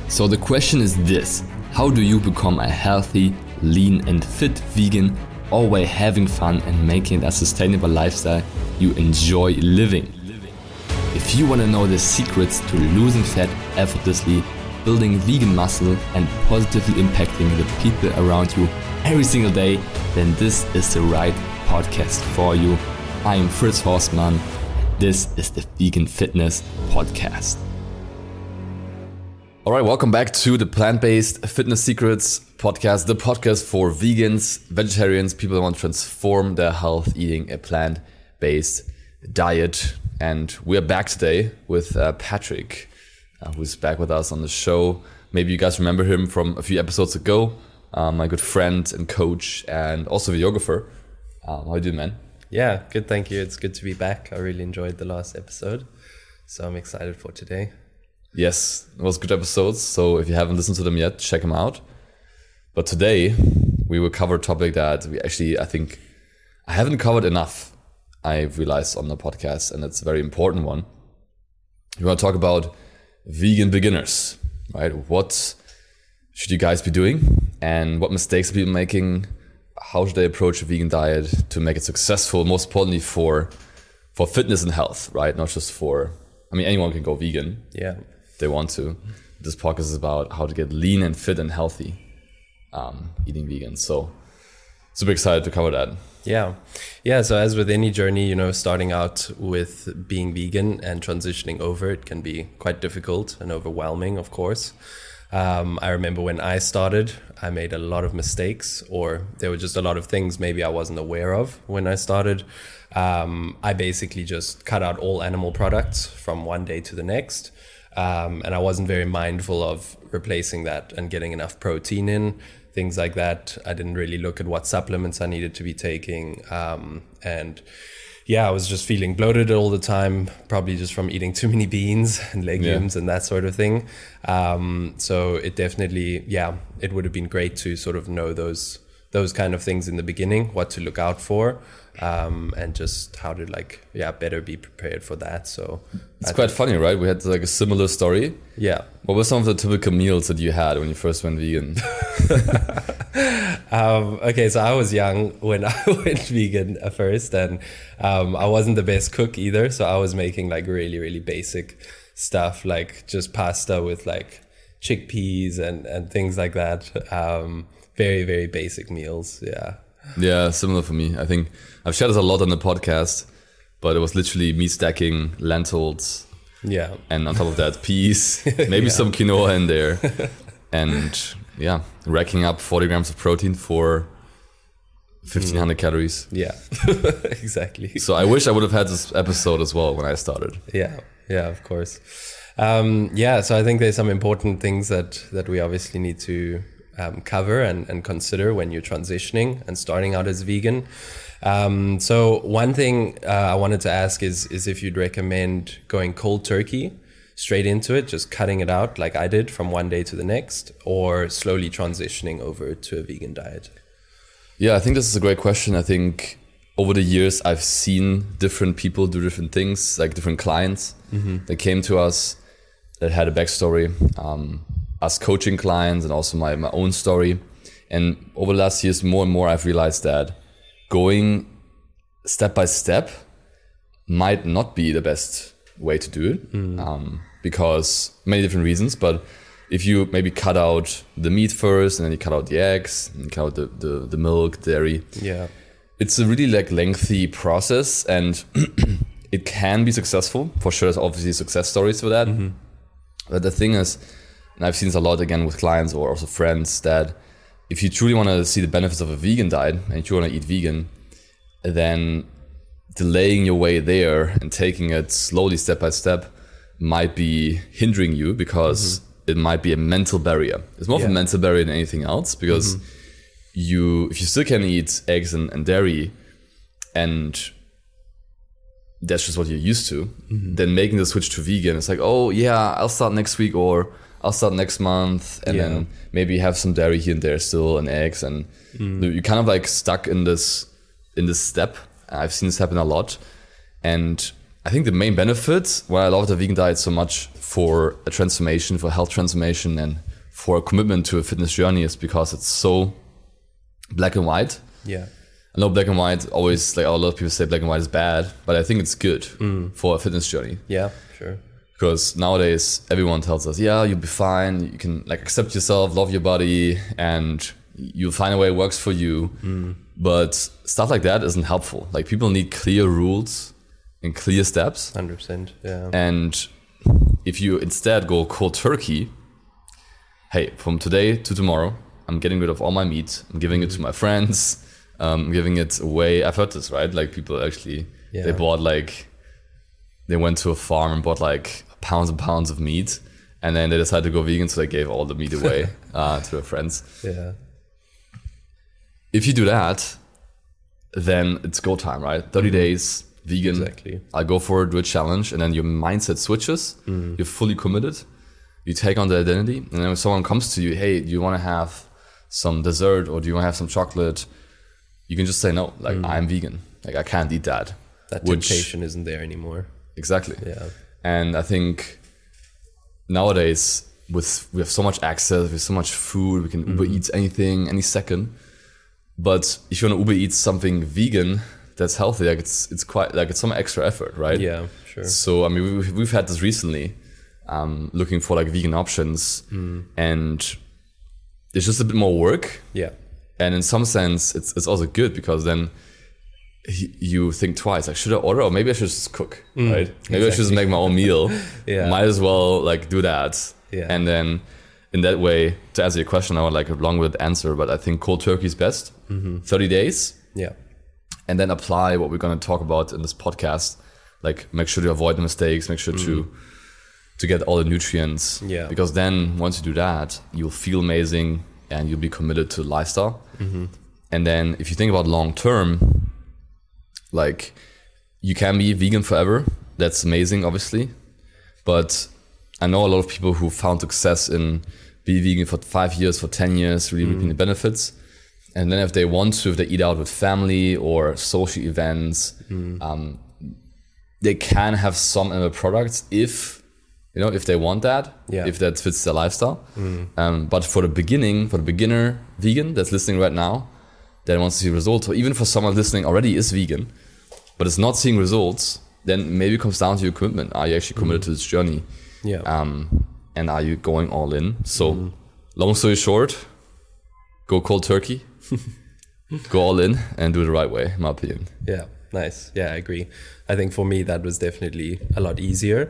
So the question is this: how do you become a healthy, lean and fit vegan, all while having fun and making it a sustainable lifestyle you enjoy living? If you want to know the secrets to losing fat effortlessly, building vegan muscle and positively impacting the people around you every single day, then this is the right podcast for you. I am Fritz Horstmann. This is the Vegan Fitness Podcast. All right, welcome back to the Plant-Based Fitness Secrets Podcast, the podcast for vegans, vegetarians, people who want to transform their health eating a plant-based diet. And we're back today with Patrick, who's back with us on the show. Maybe you guys remember him from a few episodes ago, my good friend and coach and also videographer. How you doing, man? Yeah, good, thank you. It's good to be back. I really enjoyed the last episode, so I'm excited for today. Yes, it was good episodes. So if you haven't listened to them yet, check them out. But today we will cover a topic that I think I haven't covered enough, I've realized, on the podcast, and it's a very important one. We want to talk about vegan beginners, right? What should you guys be doing and what mistakes are people making? How should they approach a vegan diet to make it successful? Most importantly for fitness and health, right? Not just anyone can go vegan. Yeah. If they want to. This podcast is about how to get lean and fit and healthy eating vegan. So super excited to cover that. Yeah. So as with any journey, starting out with being vegan and transitioning over, it can be quite difficult and overwhelming, of course. I remember when I started, I made a lot of mistakes, or there were just a lot of things maybe I wasn't aware of when I started. I basically just cut out all animal products from one day to the next. And I wasn't very mindful of replacing that and getting enough protein in, things like that. I didn't really look at what supplements I needed to be taking. I was just feeling bloated all the time, probably just from eating too many beans and legumes and that sort of thing. So it definitely, it would have been great to sort of know those kind of things in the beginning, what to look out for, and just how to better be prepared for that. So it's quite funny, right? We had a similar story. Yeah. What were some of the typical meals that you had when you first went vegan? Okay, so I was young when I went vegan at first, and I wasn't the best cook either. So I was making really, really basic stuff, like just pasta with chickpeas and things like that. Very, very basic meals. Yeah, similar for me. I think I've shared this a lot on the podcast, but it was literally me stacking lentils. Yeah. And on top of that, peas, maybe some quinoa in there. And racking up 40 grams of protein for 1,500 calories. Yeah, exactly. So I wish I would have had this episode as well when I started. Yeah, of course. So I think there's some important things that we obviously need to cover and consider when you're transitioning and starting out as vegan. So one thing I wanted to ask is if you'd recommend going cold turkey straight into it, just cutting it out like I did from one day to the next, or slowly transitioning over to a vegan diet? Yeah, I think this is a great question. I think over the years, I've seen different people do different things, like different clients that came to us that had a backstory. Us coaching clients and also my own story. And over the last years, more and more, I've realized that going step by step might not be the best way to do it, because many different reasons. But if you maybe cut out the meat first, and then you cut out the eggs, and you cut out the milk, dairy, it's a really lengthy process, and it can be successful for sure. There's obviously success stories for that. But the thing is, and I've seen this a lot again with clients or also friends, that if you truly want to see the benefits of a vegan diet and you want to eat vegan, then delaying your way there and taking it slowly step by step might be hindering you, because it might be a mental barrier. It's more of a mental barrier than anything else, because if you still can eat eggs and dairy, and that's just what you're used to, then making the switch to vegan, it's like, oh yeah, I'll start next week, or I'll start next month, and then maybe have some dairy here and there still, and eggs, and you're kind of stuck in this step. I've seen this happen a lot, and I think the main benefit why I love the vegan diet so much for a transformation, for health transformation, and for a commitment to a fitness journey is because it's so black and white. Yeah. I know black and white always, like a lot of people say black and white is bad, but I think it's good for a fitness journey. Yeah, sure. Because nowadays everyone tells us, yeah, you'll be fine. You can like accept yourself, love your body, and you'll find a way it works for you. But stuff like that isn't helpful. Like people need clear rules and clear steps. 100%. Yeah. And if you instead go cold turkey, hey, from today to tomorrow, I'm getting rid of all my meat. I'm giving it to my friends. I'm giving it away. I've heard this, right? Like people actually, they went to a farm and bought like pounds and pounds of meat. And then they decided to go vegan, so they gave all the meat away to their friends. Yeah. If you do that, then it's go time, right? 30 days, vegan. Exactly. I'll go for it, do a challenge, and then your mindset switches. You're fully committed. You take on the identity. And then when someone comes to you, hey, do you want to have some dessert or do you want to have some chocolate? You can just say no. Like, I'm vegan. Like, I can't eat that. That temptation isn't there anymore. Exactly. Yeah. And I think nowadays, we have so much access, we have so much food, we can Uber Eats anything, any second. But if you want to Uber Eats something vegan that's healthy, like it's quite like it's some extra effort, right? Yeah, sure. So I mean, we've had this recently, looking for like vegan options, and it's just a bit more work. Yeah. And in some sense, it's also good because then you think twice, like, should I order or maybe I should just cook, right? Maybe I should just make my own meal. Yeah. Might as well like do that. Yeah. And then in that way, to answer your question, I would like a long-winded answer, but I think cold turkey is best. 30 days. Yeah. And then apply what we're going to talk about in this podcast. Like make sure to avoid the mistakes, make sure to get all the nutrients. Yeah. Because then once you do that, you'll feel amazing and you'll be committed to lifestyle. And then if you think about long term, like you can be vegan forever. That's amazing, obviously. But I know a lot of people who found success in being vegan for 5 years, for 10 years, really reaping the benefits. And then if they want to, if they eat out with family or social events, they can have some animal products if they want that, if that fits their lifestyle. But for the beginner vegan that's listening right now, that wants to see results, or even for someone listening already is vegan, but is not seeing results, then maybe it comes down to your commitment. Are you actually committed to this journey? Yeah. And are you going all in? So long story short, go cold turkey, go all in and do it the right way, in my opinion. Yeah, nice. Yeah, I agree. I think for me, that was definitely a lot easier.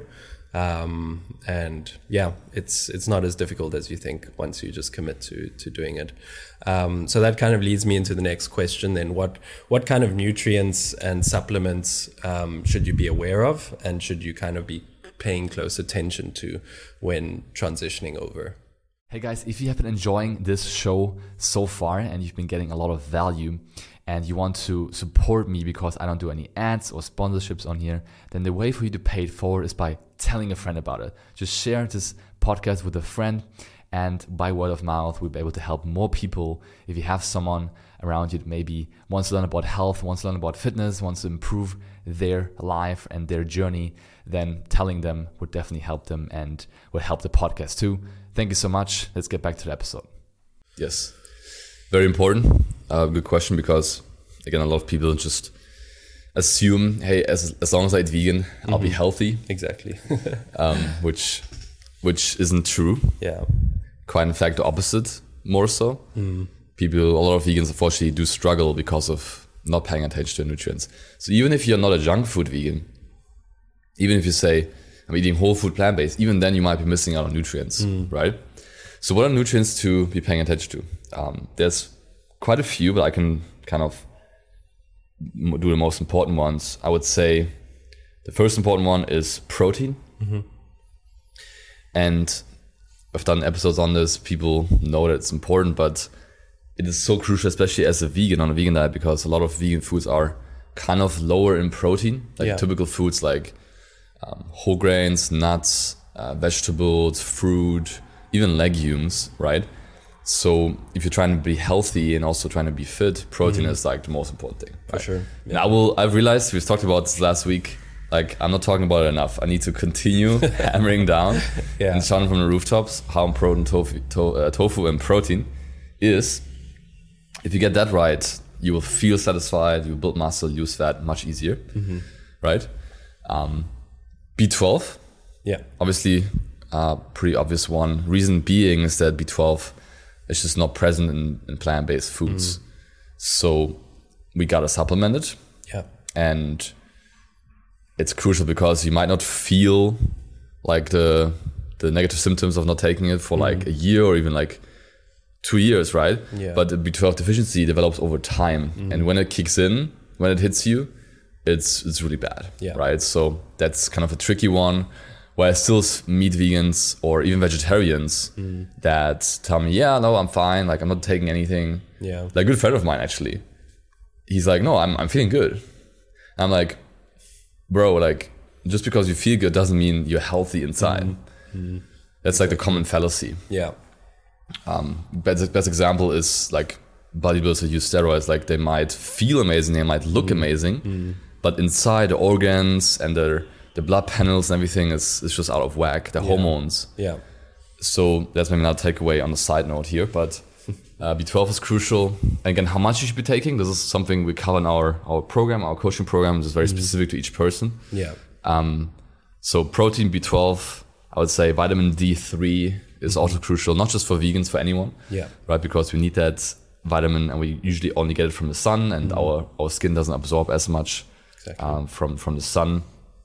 And yeah, it's not as difficult as you think once you just commit to doing it. So that kind of leads me into the next question then. What kind of nutrients and supplements should you be aware of, and should you kind of be paying close attention to when transitioning over? Hey guys, if you have been enjoying this show so far and you've been getting a lot of value and you want to support me because I don't do any ads or sponsorships on here, then the way for you to pay it forward is by telling a friend about it. Just share this podcast with a friend, and by word of mouth, we'll be able to help more people. If you have someone around you that maybe wants to learn about health, wants to learn about fitness, wants to improve their life and their journey, then telling them would definitely help them and would help the podcast too. Thank you so much. Let's get back to the episode. Yes, very important. Good question, because again, a lot of people just assume, hey, as long as I eat vegan, I'll be healthy. Exactly. which isn't true. Yeah. Quite in fact, the opposite, more so. A lot of vegans unfortunately do struggle because of not paying attention to nutrients. So even if you're not a junk food vegan, even if you say, I'm eating whole food plant-based, even then you might be missing out on nutrients, right? So what are nutrients to be paying attention to? There's quite a few, but I can kind of do the most important ones. I would say the first important one is protein. And I've done episodes on this. People know that it's important, but it is so crucial, especially as a vegan on a vegan diet, because a lot of vegan foods are kind of lower in protein, like typical foods like whole grains, nuts, vegetables, fruit, even legumes, right? So if you're trying to be healthy and also trying to be fit, protein is like the most important thing. Right? For sure. Yeah. And I've realized, we've talked about this last week, Like, I'm not talking about it enough. I need to continue hammering down and shouting from the rooftops how important tofu and protein is. If you get that right, you will feel satisfied, you build muscle, lose fat much easier, right? B12, obviously, pretty obvious one. Reason being is that B12 is just not present in plant-based foods. So we gotta supplement it. And it's crucial because you might not feel like the negative symptoms of not taking it for like a year or even like 2 years, right? But the B12 deficiency develops over time. And when it kicks in, when it hits you, it's really bad, right? So that's kind of a tricky one where I still meet vegans or even vegetarians that tell me, yeah, no, I'm fine. Like, I'm not taking anything. Like, a good friend of mine, actually, he's like, no, I'm feeling good. I'm like, bro, like, just because you feel good doesn't mean you're healthy inside. That's like the common fallacy. Best example is like bodybuilders who use steroids. Like, they might feel amazing, they might look amazing, but inside the organs and the blood panels and everything is just out of whack. The hormones. So that's maybe not a takeaway on the side note here, but B12 is crucial. And again, how much you should be taking, this is something we cover in our program, our coaching program. This is very specific to each person. So protein, B12, I would say vitamin D3 is also crucial, not just for vegans, for anyone, right? Because we need that vitamin, and we usually only get it from the sun, and our skin doesn't absorb as much from the sun.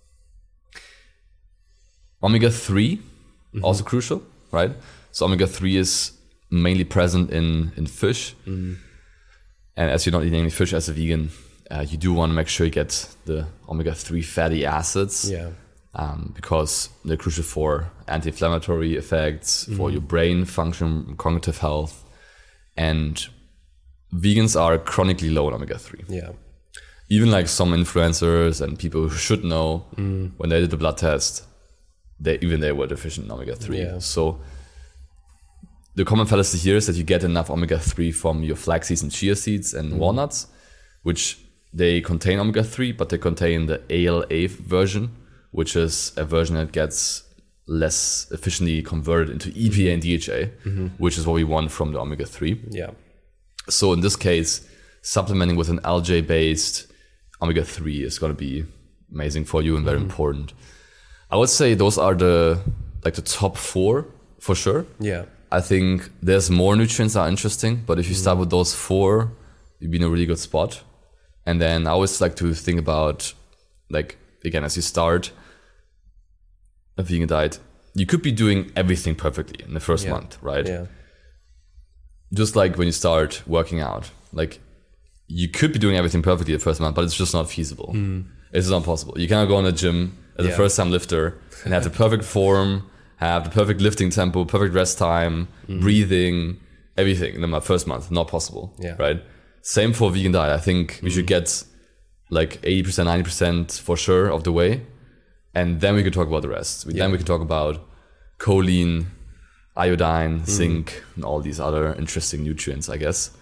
Omega-3, also crucial, right? So omega-3 is mainly present in fish. And as you're not eating any fish as a vegan, you do want to make sure you get the omega-3 fatty acids. Because they're crucial for anti-inflammatory effects, for your brain function, cognitive health. And vegans are chronically low in omega-3. Even like some influencers and people who should know, when they did the blood test, they were deficient in omega-3. So the common fallacy here is that you get enough omega-3 from your flax seeds and chia seeds and walnuts, which they contain omega-3, but they contain the ALA version, which is a version that gets less efficiently converted into EPA and DHA, which is what we want from the omega-3. So in this case, supplementing with an algae-based omega-3 is going to be amazing for you and very important. I would say those are the top 4 for sure. I think there's more nutrients that are interesting, but if you start with those 4, you'll be in a really good spot. And then I always like to think about, like, again, as you start a vegan diet, you could be doing everything perfectly in the first month, right? Just like when you start working out, like, you could be doing everything perfectly the first month, but it's just not feasible. It's not possible. You cannot go in the gym as a first-time lifter and have the perfect form, have the perfect lifting tempo, perfect rest time, breathing, everything in the first month. Not possible, right? Same for vegan diet. I think we should get like 80%, 90% for sure of the way. And then we could talk about the rest. Then we could talk about choline, iodine, zinc, and all these other interesting nutrients, I guess.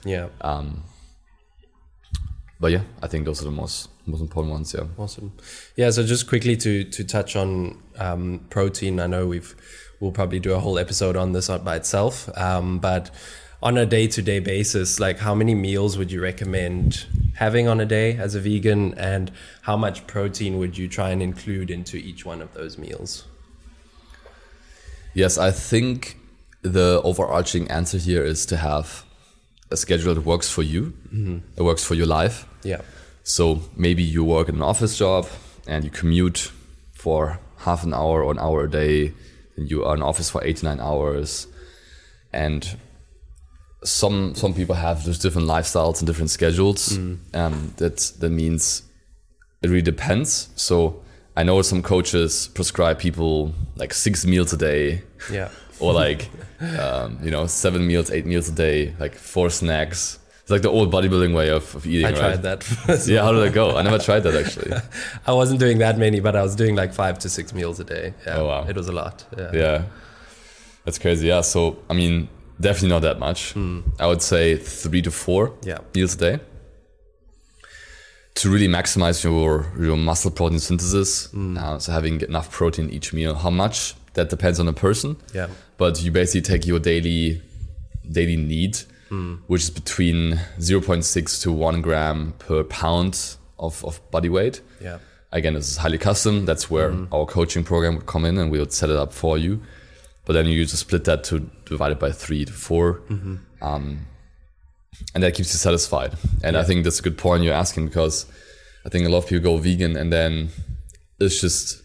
But yeah, I think those are the most important ones. Awesome. So just quickly to touch on protein. I know we'll probably do a whole episode on this by itself, but on a day-to-day basis, like, how many meals would you recommend having on a day as a vegan, and how much protein would you try and include into each one of those meals? Yes, I think the overarching answer here is to have a schedule that works for you, that works for your life. So maybe you work in an office job and you commute for half an hour or an hour a day, and you are in office for 8 to 9 hours. And some people have just different lifestyles and different schedules. That means it really depends. So I know some coaches prescribe people like 6 meals a day, or like 7 meals, 8 meals a day, like 4 snacks. It's like the old bodybuilding way of eating. I tried that. How did it go? I never tried that, actually. I wasn't doing that many, but I was doing like 5 to 6 meals a day. Oh wow, it was a lot. That's crazy. So I mean, definitely not that much. I would say 3 to 4 meals a day. to really maximize your muscle protein synthesis. So having enough protein each meal. How much, that depends on the person. Yeah. But you basically take your daily need, which is between 0.6 to 1 gram per pound of body weight. Yeah. Again, this is highly custom. That's where our coaching program would come in, and we would set it up for you. But then you just split that to divide it by 3 to 4. And that keeps you satisfied. And I think that's a good point you're asking, because I think a lot of people go vegan and then it's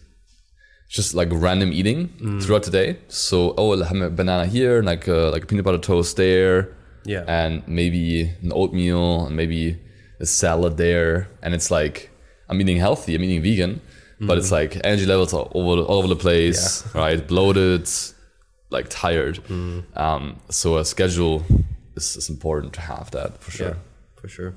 just like random eating throughout the day. So, I'll have a banana here, like a peanut butter toast there, and maybe an oatmeal, and maybe a salad there. And it's like, I'm eating healthy, I'm eating vegan, but it's like energy levels are all over the place, right? Bloated, like tired. So a schedule is important to have that, for sure. Yeah, for sure.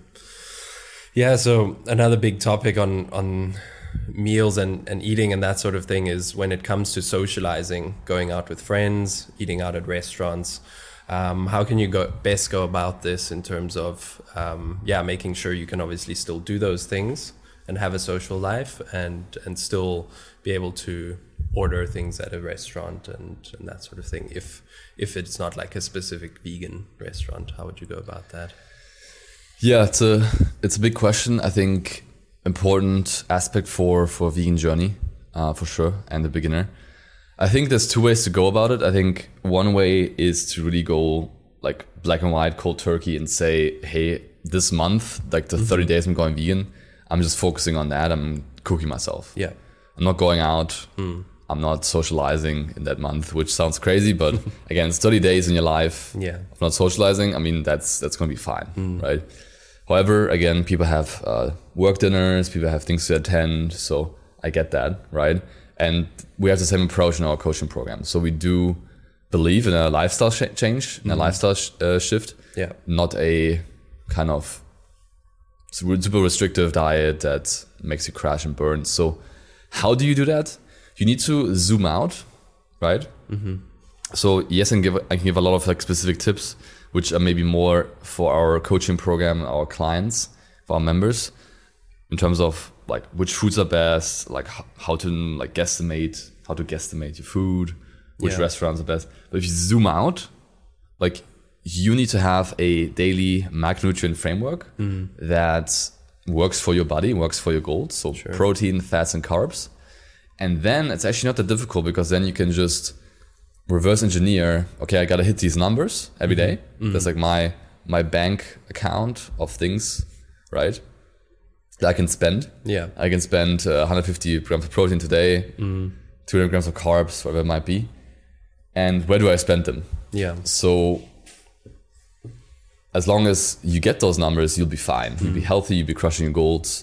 Yeah, so another big topic on meals and eating and that sort of thing is when it comes to socializing, going out with friends, eating out at restaurants. How can you best go about this in terms of making sure you can obviously still do those things and have a social life and still be able to order things at a restaurant and that sort of thing, if it's not like a specific vegan restaurant? How would you go about that? Yeah, it's a big question. I think important aspect for a vegan journey, for sure, and the beginner. I think there's 2 ways to go about it. I think one way is to really go like black and white, cold turkey, and say, hey, this month, like the 30 days I'm going vegan, I'm just focusing on that. I'm cooking myself. Yeah. I'm not going out. I'm not socializing in that month, which sounds crazy, but again, it's 30 days in your life of not socializing. I mean, that's going to be fine, right? However, again, people have work dinners, people have things to attend, so I get that, right? And we have the same approach in our coaching program. So we do believe in a lifestyle change, in a lifestyle shift, not a kind of super restrictive diet that makes you crash and burn. So how do you do that? You need to zoom out, right? So yes, I can give a lot of like specific tips, which are maybe more for our coaching program, our clients, for our members, in terms of like which foods are best, like how to guesstimate your food, which restaurants are best. But if you zoom out, like you need to have a daily macronutrient framework that works for your body, works for your goals. So protein, fats, and carbs. And then it's actually not that difficult, because then you can just reverse engineer, okay, I got to hit these numbers every day. That's like my bank account of things, right? That I can spend. Yeah. I can spend 150 grams of protein today, 200 grams of carbs, whatever it might be. And where do I spend them? Yeah. So as long as you get those numbers, you'll be fine. You'll be healthy, you'll be crushing your goals.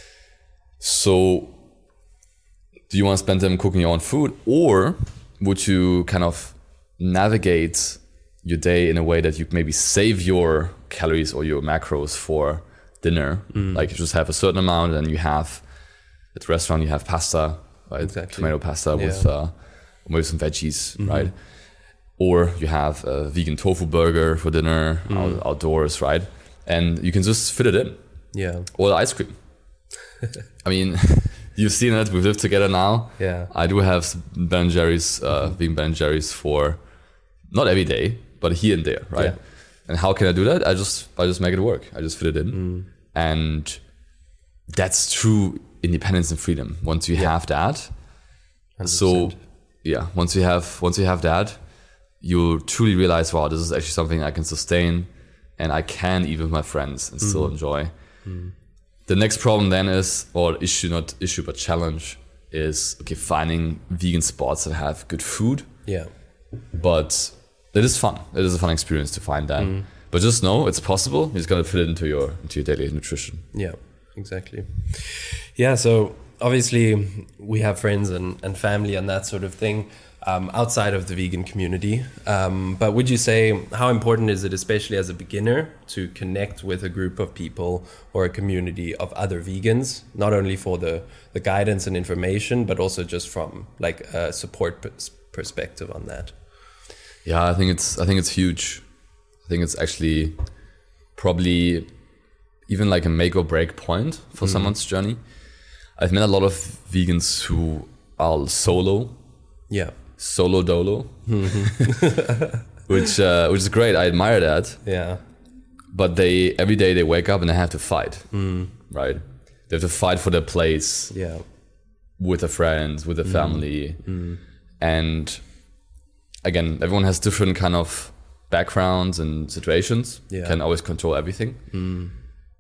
So do you want to spend them cooking your own food, or would you kind of navigate your day in a way that you maybe save your calories or your macros for dinner? Like you just have a certain amount, and you have at the restaurant you have pasta, right? Exactly. Tomato pasta with some veggies, right? Or you have a vegan tofu burger for dinner outdoors, right? And you can just fit it in. Yeah. Or ice cream. I mean, you've seen it. We've lived together now. Yeah. I do have Ben & Jerry's, vegan Ben & Jerry's for not every day, but here and there, right? Yeah. And how can I do that? I just make it work. I just fit it in, and that's true independence and freedom. Once you have that, 100%. So once you have that, you'll truly realize, wow, this is actually something I can sustain, and I can eat with my friends and still enjoy. The next problem then is, or issue, not issue, but challenge is, okay, finding vegan spots that have good food. Yeah. But it is fun. It is a fun experience to find that. But just know it's possible. You just got to fit it into your daily nutrition. Yeah, exactly. Yeah, so obviously we have friends and family and that sort of thing outside of the vegan community. But would you say, how important is it, especially as a beginner, to connect with a group of people or a community of other vegans, not only for the guidance and information, but also just from like a support perspective on that? Yeah, I think it's huge. I think it's actually probably even like a make or break point for someone's journey. I've met a lot of vegans who are solo dolo, which is great. I admire that. Yeah. But every day they wake up and they have to fight, right? They have to fight for their place with their friends, with their family. And again, everyone has different kind of backgrounds and situations. Can always control everything.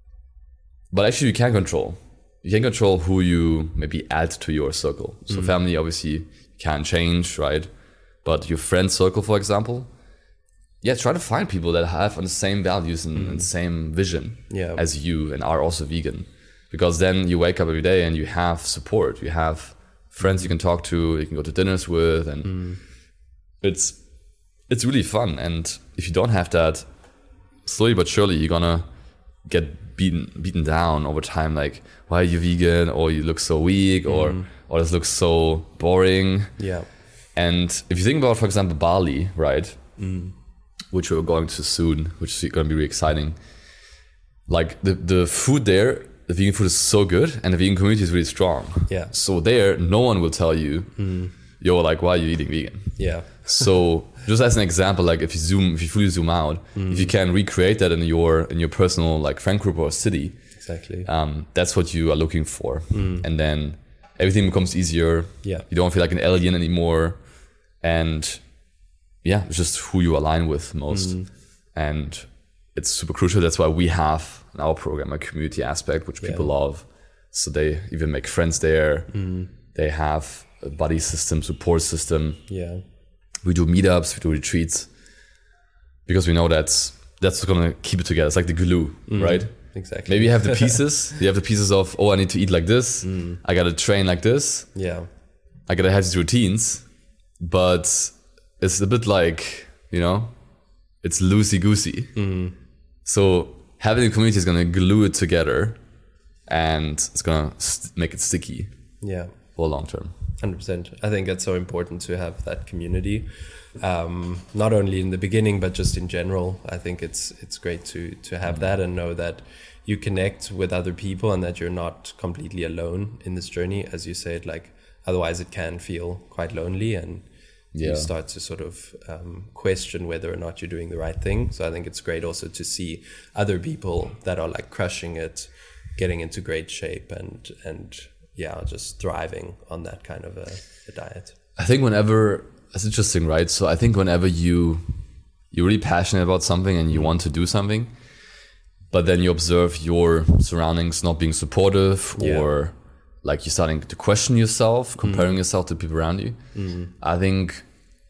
But actually you can control. You can control who you maybe add to your circle. So family obviously can change, right? But your friend circle, for example, try to find people that have the same values and same vision as you and are also vegan. Because then you wake up every day and you have support. You have friends you can talk to, you can go to dinners with, and it's really fun. And if you don't have that, slowly but surely you're gonna get beaten down over time. Like, why are you vegan? Or you look so weak, or this looks so boring. Yeah. And if you think about, for example, Bali, right? Which we're going to soon, which is going to be really exciting. Like the food there, the vegan food is so good, and the vegan community is really strong. Yeah. So there, no one will tell you, yo, like, why are you eating vegan? Yeah. So just as an example, like if you fully zoom out, if you can recreate that in your personal like friend group or city, exactly, that's what you are looking for, and then everything becomes easier. Yeah. You don't feel like an alien anymore, and it's just who you align with most, and it's super crucial. That's why we have in our program a community aspect, which people love. So they even make friends there. They have a buddy system, support system. Yeah. We do meetups, we do retreats, because we know that's what's gonna keep it together. It's like the glue, right? Exactly. Maybe you have the pieces. You have the pieces of, I need to eat like this. I gotta train like this. Yeah. I gotta have these routines, but it's a bit like, it's loosey-goosey. So having a community is gonna glue it together, and it's gonna make it sticky for long term. 100%. I think it's so important to have that community, not only in the beginning, but just in general. I think it's great to have that and know that you connect with other people and that you're not completely alone in this journey. As you said, like, otherwise it can feel quite lonely, and you start to sort of question whether or not you're doing the right thing. So I think it's great also to see other people that are like crushing it, getting into great shape, and just thriving on that kind of a diet. I think it's interesting, right? So I think whenever you're really passionate about something and you want to do something, but then you observe your surroundings not being supportive, or like you're starting to question yourself, comparing yourself to people around you. I think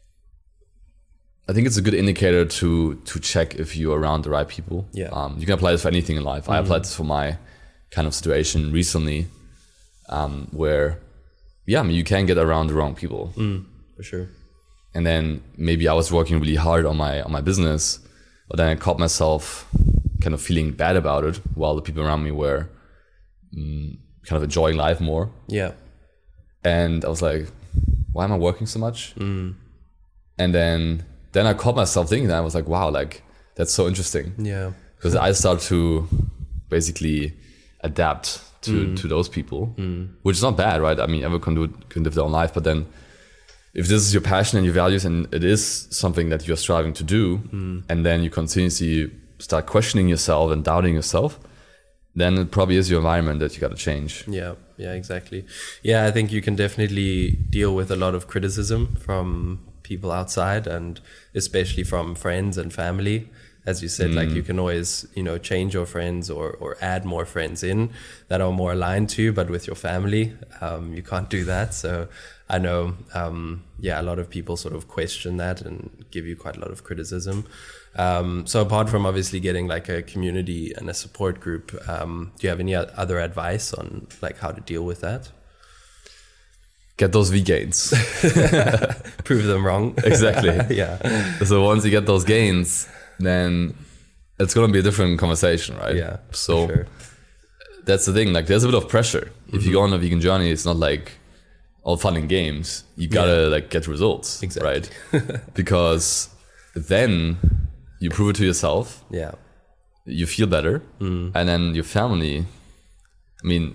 it's a good indicator to check if you're around the right people. You can apply this for anything in life. I applied this for my kind of situation recently, where you can get around the wrong people, for sure. And then maybe I was working really hard on my business, but then I caught myself kind of feeling bad about it, while the people around me were kind of enjoying life more. And I was like, why am I working so much? And then I caught myself thinking that. I was like, wow, like, that's so interesting. Because I started to basically adapt to those people, which is not bad, right? I mean, everyone can live their own life, but then if this is your passion and your values, and it is something that you're striving to do, and then you continuously start questioning yourself and doubting yourself, then it probably is your environment that you got to change. Yeah, exactly. Yeah, I think you can definitely deal with a lot of criticism from people outside, and especially from friends and family. As you said, like, you can always, change your friends or add more friends in that are more aligned to you, but with your family, you can't do that. So I know, a lot of people sort of question that and give you quite a lot of criticism. So apart from obviously getting like a community and a support group, do you have any other advice on like how to deal with that? Get those V gains. Prove them wrong. Exactly. So once you get those gains, then it's going to be a different conversation, right? So sure. That's the thing. Like, there's a bit of pressure. If you go on a vegan journey, it's not like all fun and games. You gotta like get results, right? Because then you prove it to yourself. you feel better, and then your family. I mean,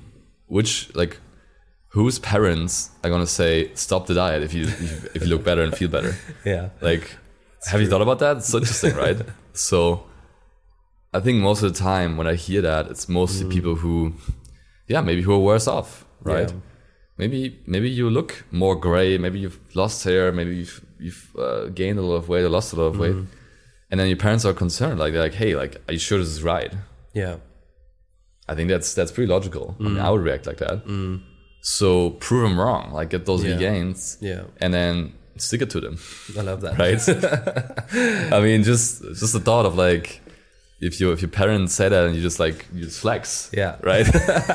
whose parents are gonna say stop the diet if you look better and feel better? Yeah. Like, have you thought about that? It's so interesting, right? So, I think most of the time when I hear that, it's mostly people who are worse off, right? Yeah. Maybe you look more gray. Maybe you've lost hair. Maybe you've gained a lot of weight or lost a lot of weight, and then your parents are concerned. Like they're like, hey, like, are you sure this is right? Yeah. I think that's pretty logical. I mean, I would react like that. So prove them wrong. Like get those gains, and then stick it to them. I love that. Right? I mean, just the thought of like, if your parents say that and you just flex, right?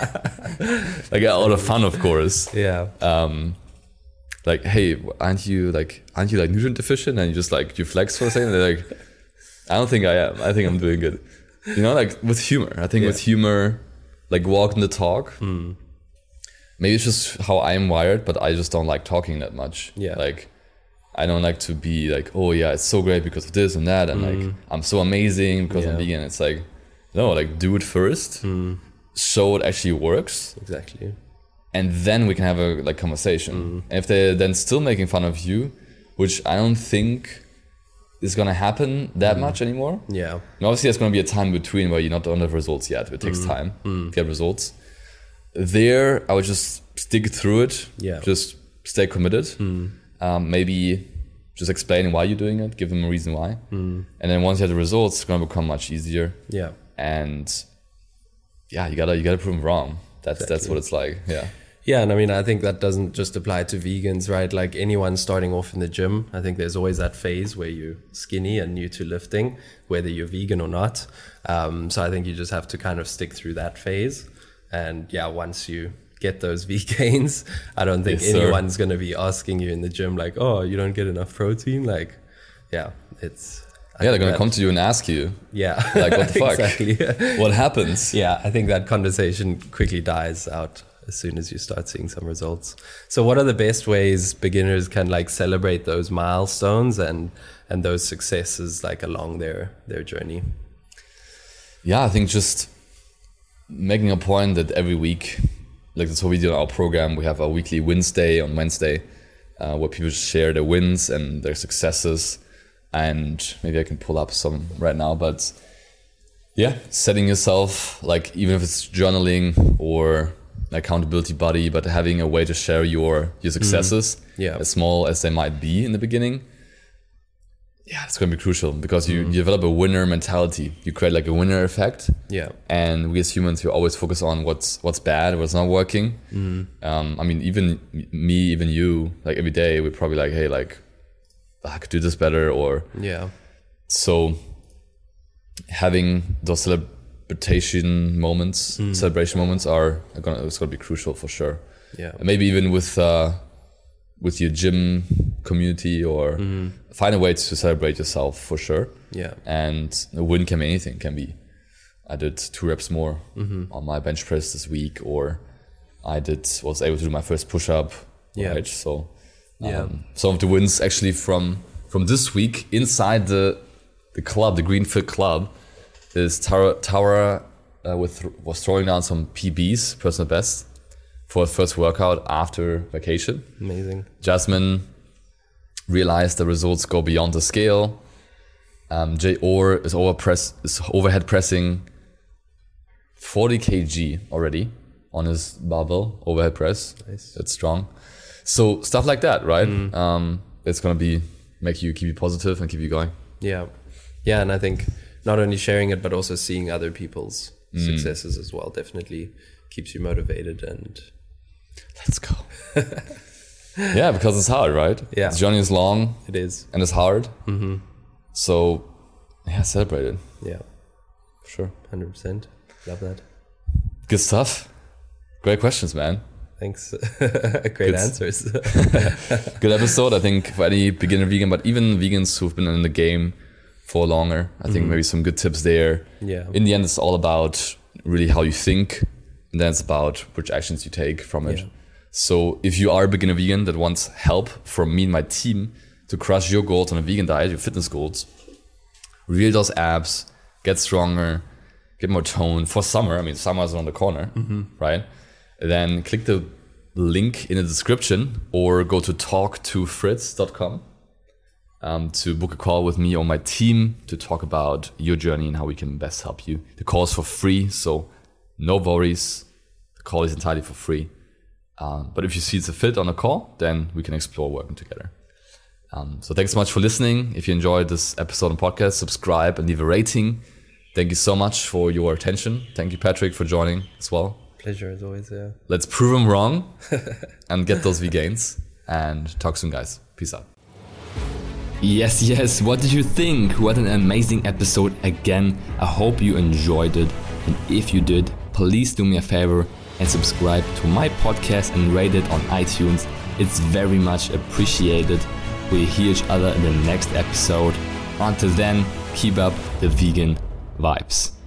Like out of fun, of course. Yeah. Like, hey, aren't you like nutrient deficient? And you flex for a second. And they're like, I don't think I am. I think I'm doing good. You know, like with humor. I think with humor, like walking the talk. Maybe it's just how I'm wired, but I just don't like talking that much. Yeah. Like, I don't like to be like, oh yeah, it's so great because of this and that, and like I'm so amazing because I'm vegan. It's like, no, like do it first, show it actually works, Exactly. and then we can have a like conversation. And if they're then still making fun of you, which I don't think is gonna happen that much anymore. Yeah. And obviously, there's gonna be a time between where you're not on the results yet. It takes time to get results. There, I would just stick through it. Yeah. Just stay committed. Maybe just explaining why you're doing it, give them a reason why. And then once you have the results, it's gonna become much easier. Yeah. And yeah, you gotta prove them wrong. That's what it's like. Yeah. Yeah, and I mean, I think that doesn't just apply to vegans, right? Like anyone starting off in the gym, I think there's always that phase where you're skinny and new to lifting, whether you're vegan or not. So I think you just have to kind of stick through that phase. And yeah, once you get those V gains, I don't think anyone's going to be asking you in the gym like, oh, you don't get enough protein. Like, yeah, it's... they're going to come to you and ask you. Yeah. Like, what the fuck? Exactly. What happens? Yeah, I think that conversation quickly dies out as soon as you start seeing some results. So what are the best ways beginners can like celebrate those milestones and those successes like along their journey? Yeah, I think just making a point that every week, like that's what we do in our program. We have a weekly wins day on Wednesday, where people share their wins and their successes. And maybe I can pull up some right now, but yeah, setting yourself, like even if it's journaling or an accountability buddy, but having a way to share your successes, as small as they might be in the beginning. Yeah, it's going to be crucial because you develop a winner mentality. You create like a winner effect. Yeah. And we as humans, we always focus on what's bad, what's not working. I mean, even me, even you, like every day, we're probably like, hey, like I could do this better, or so having those celebration moments are it's gonna be crucial for sure. Yeah. And maybe even with your gym community, or find a way to celebrate yourself for sure. Yeah. And a win can be anything. Can be I did 2 reps more on my bench press this week, or I was able to do my first push-up. Yeah. Right? So some of the wins actually from this week inside the club, the Greenfield Club, is Tara was throwing down some PBs, personal best, for the first workout after vacation. Amazing. Jasmine realized the results go beyond the scale. Jay Orr is overhead pressing 40 kg already on his barbell overhead press. Nice. It's strong. So stuff like that, right? It's gonna keep you positive and keep you going. Yeah, yeah, and I think not only sharing it but also seeing other people's successes as well definitely keeps you motivated. And let's go. Yeah, because it's hard, right? Yeah, the journey is long. It is, and it's hard. So yeah, celebrate it. Yeah, sure, 100%. Love that. Good stuff. Great questions, man. Thanks. Great answers. Good episode, I think, for any beginner vegan, but even vegans who've been in the game for longer. I think maybe some good tips there. Yeah. In the end, it's all about really how you think, and then it's about which actions you take from it. Yeah. So if you are a beginner vegan that wants help from me and my team to crush your goals on a vegan diet, your fitness goals, reel those abs, get stronger, get more tone for summer. I mean, summer's around the corner, right? Then click the link in the description or go to talktofritz.com to book a call with me or my team to talk about your journey and how we can best help you. The call is for free, so no worries. The call is entirely for free. But if you see it's a fit on a call, then we can explore working together. So thanks so much for listening. If you enjoyed this episode and podcast, subscribe and leave a rating. Thank you so much for your attention. Thank you, Patrick, for joining as well. Pleasure as always, yeah. Let's prove them wrong and get those V gains. And talk soon, guys. Peace out. Yes. What did you think? What an amazing episode again. I hope you enjoyed it. And if you did, please do me a favor and subscribe to my podcast and rate it on iTunes. It's very much appreciated. We'll hear each other in the next episode. Until then, keep up the vegan vibes.